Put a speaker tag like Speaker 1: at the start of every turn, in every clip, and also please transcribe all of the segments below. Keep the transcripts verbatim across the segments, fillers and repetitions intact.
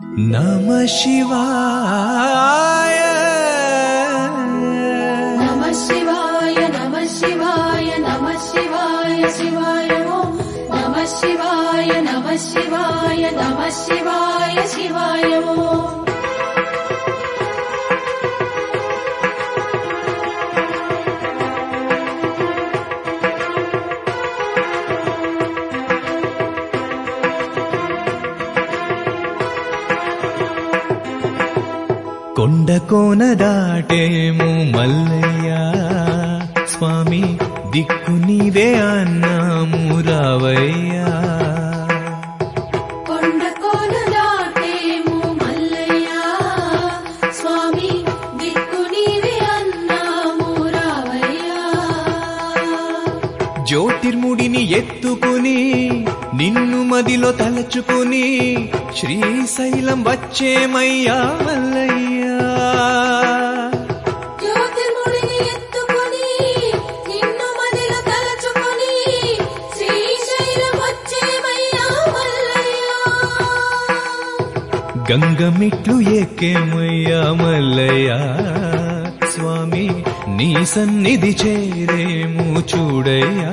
Speaker 1: नमः शिवाय
Speaker 2: नमः शिवाय नमः शिवाय नमः शिवाय शिवाय ओम नमः शिवाय नमः शिवाय नमः शिवाय शिवाय ओम
Speaker 1: కొండ కోన దాటేము మల్లయ్య స్వామి దిక్కు నీవే అన్నాము రావయ్యా
Speaker 2: కొండ కోన దాటేము మల్లయ్య స్వామి దిక్కు నీవే అన్నాము రావయ్యా
Speaker 1: జ్యోతిర్ముడిని ఎత్తుకుని నిన్ను మదిలో తలచుకుని శ్రీశైలం వచ్చేమయ్యా మల్లయ్యా
Speaker 2: జ్యోతిర్ముడిని ఎత్తుకుని నిన్ను మదిలో తలచుకుని శ్రీశైలం వచ్చేమయ్యా మల్లయ్యా
Speaker 1: గంగమిట్లు ఎక్కేమయ్యా మల్లయ్యా స్వామి నీ సన్నిధి చేరేము చూడయ్యా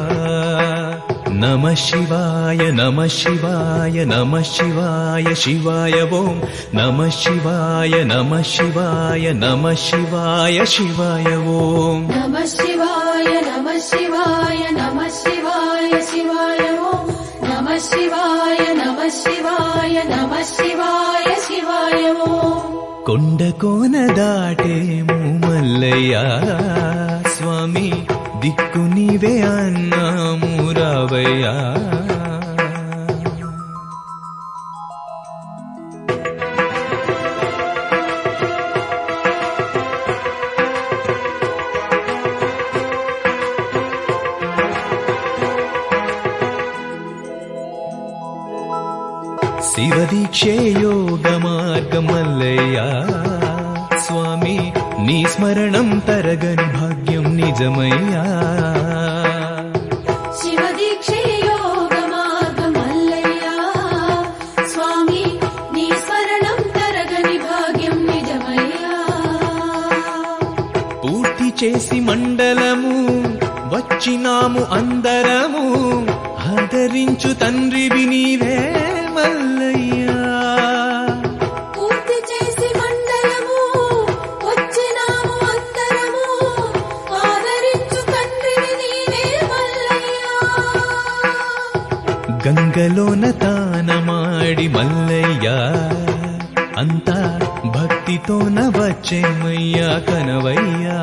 Speaker 1: नमः शिवाय नमः शिवाय नमः शिवाय शिवाय ओम नमः शिवाय नमः शिवाय नमः शिवाय शिवाय ओम
Speaker 2: नमः शिवाय नमः शिवाय नमः शिवाय शिवाय ओम नमः शिवाय नमः शिवाय नमः शिवाय शिवाय ओम
Speaker 1: కొండ కోన దాటేము మల్లయ్య స్వామి దిక్కు నీవే అన్నాము రావయ్యా శివదీక్షే యోగ మార్గం మల్లయ్యా స్వామి నీ స్మరణం తరగని భాగ్యం నిజమయ్యా
Speaker 2: శివదీక్షే యోగ మార్గం మల్లయ్యా స్వామి నీ స్మరణం తరగని భాగ్యం నిజమయ్యా
Speaker 1: పూర్తి చేసి మండలము వచ్చినాము అందరము ఆదరించు తండ్రివి నీవే మల్లయ్యా
Speaker 2: పూర్తి చేసి మండలము వచ్చినాము అందరము ఆదరించు తండ్రివి నీవే మల్లయ్యా
Speaker 1: గంగలోన తానమాడి మల్లయ్యా అంతా భక్తితోన వచ్చేమయ్యా కనవయ్యా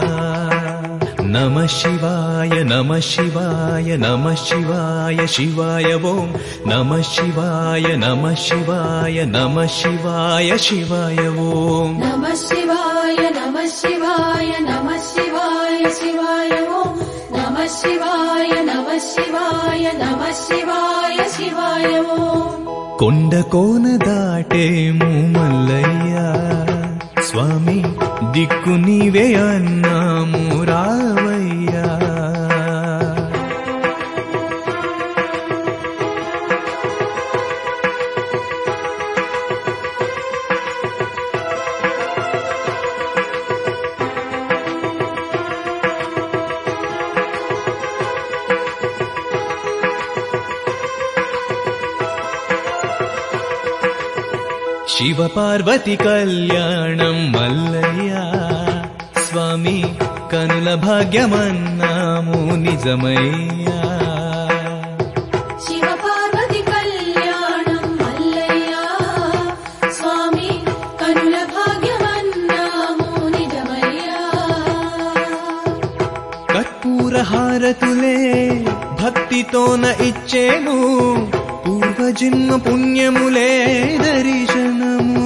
Speaker 1: नमः शिवाय नमः शिवाय नमः शिवाय शिवाय ओम नमः शिवाय नमः शिवाय नमः शिवाय शिवाय ओम
Speaker 2: नमः शिवाय नमः शिवाय नमः शिवाय शिवाय ओम नमः शिवाय नमः शिवाय नमः शिवाय शिवाय ओम
Speaker 1: కొండ కోన దాటేము మల్లయ్యా స్వామి దిక్కు నీవే అన్నాము రావయ్యా శివ పార్వతి కళ్యాణం మల్లయ్యా స్వామి కనుల భాగ్యమన్నాము నిజమయ్యా
Speaker 2: శివ పార్వతి కళ్యాణం మల్లయ్యా స్వామి కనుల భాగ్యమన్నాము నిజమయ్యా
Speaker 1: కర్పూర హారతులే భక్తితోన ఇచ్చేము పూర్వజన్మ పుణ్యములే దర్శనము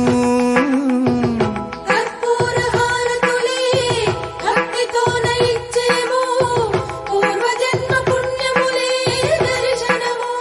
Speaker 2: కర్పూర హారతులే భక్తితోన ఇచ్చేము పూర్వజన్మ పుణ్యములే దర్శనము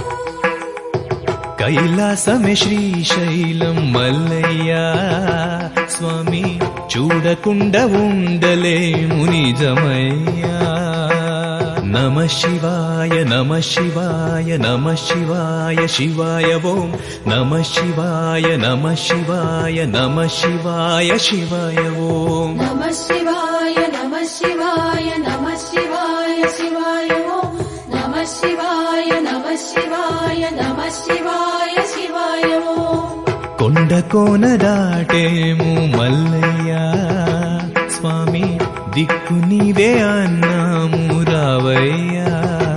Speaker 1: కైలాసమే శ్రీశైలం మల్లయ్యా స్వామి చూడకుండా ఉండలేము నిజమయ్యా నమః శివాయ నమః శివాయ నమః శివాయ శివాయ ఓం నమః శివాయ నమః శివాయ నమః శివాయ శివాయ ఓం
Speaker 2: నమః శివాయ నమః శివాయ నమః శివాయ శివాయ ఓం నమః శివాయ నమః శివాయ నమః శివాయ శివాయ ఓం
Speaker 1: కొండ కోన దాటేము మల్లయ్య స్వామి దిక్కు నీవే అన్నాము రావయ్యా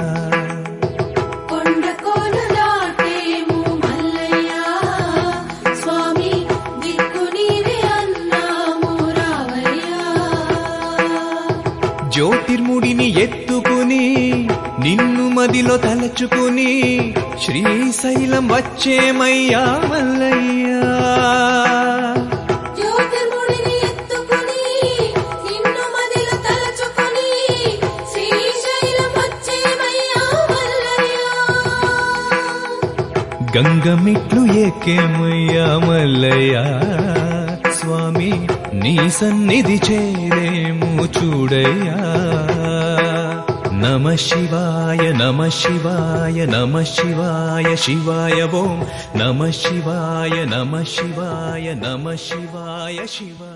Speaker 2: కొండ కోన దాటేము మల్లయ్య స్వామి దిక్కు నీవే అన్నాము రావయ్యా
Speaker 1: జ్యోతిర్ముడిని ఎత్తుకుని నిన్ను మదిలో తలచుకుని శ్రీశైలం వచ్చేమయ్యా మల్లయ్యా
Speaker 2: జ్యోతిర్ముడిని ఎత్తుకుని నిన్ను మదిలో తలచుకుని శ్రీశైలం వచ్చేమయ్యా మల్లయ్యా
Speaker 1: గంగమిట్లు ఎక్కేమయ్యా మల్లయ్యా స్వామి నీ సన్నిధి చేరేము చూడయ్యా నమః శివాయ నమః శివాయ నమః శివాయ శివాయ ఓం నమః శివాయ నమః శివాయ నమః శివాయ శివాయ